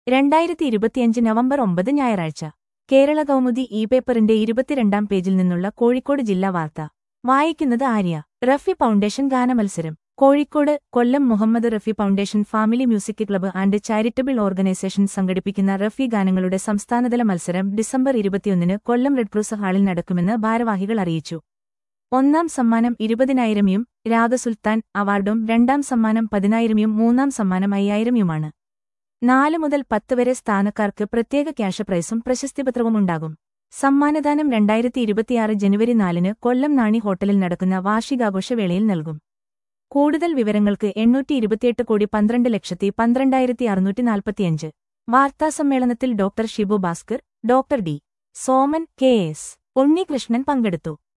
2025 November 9 ഞായറാഴ്ച കേരള കൗമുദി പേപ്പറിന്റെ 22-ാം പേജിൽ നിന്നുള്ള കോഴിക്കോട് ജില്ലാ വാർത്ത വായിക്കുന്നത് ആര്യ. റഫി ഫൗണ്ടേഷൻ ഗാനമത്സരം Kozhikode Kollam Muhammad Rafi foundation family music club and charitable organisation സംഘടിപ്പിക്കുന്ന റഫി ഗാനങ്ങളുടെ സംസ്ഥാനതല മത്സരം ഡിസംബർ 21 കൊല്ലം റെഡ്ക്രോസ് ഹാളിൽ നടക്കുമെന്ന് ഭാരവാഹികൾ അറിയിച്ചു. ഒന്നാം സമ്മാനം 20,000 രാഗസുൽത്താൻ അവാർഡും രണ്ടാം സമ്മാനം 10,000 മൂന്നാം സമ്മാനം 5,000 4 മുതൽ 10 വരെ സ്ഥാനക്കാർക്ക് പ്രത്യേക ക്യാഷ് പ്രൈസും പ്രശസ്തിപത്രവും ഉണ്ടാകും. സമ്മാനദാനം 2026 ജനുവരി 4 കൊല്ലം നാണി ഹോട്ടലിൽ നടക്കുന്ന വാർഷികാഘോഷവേളയിൽ നൽകും. കൂടുതൽ വിവരങ്ങൾക്ക് 812,12,12,645. വാർത്താസമ്മേളനത്തിൽ doctor Shibu Bhaskar, doctor D. Soman, K S. Unnikrishnan പങ്കെടുത്തു.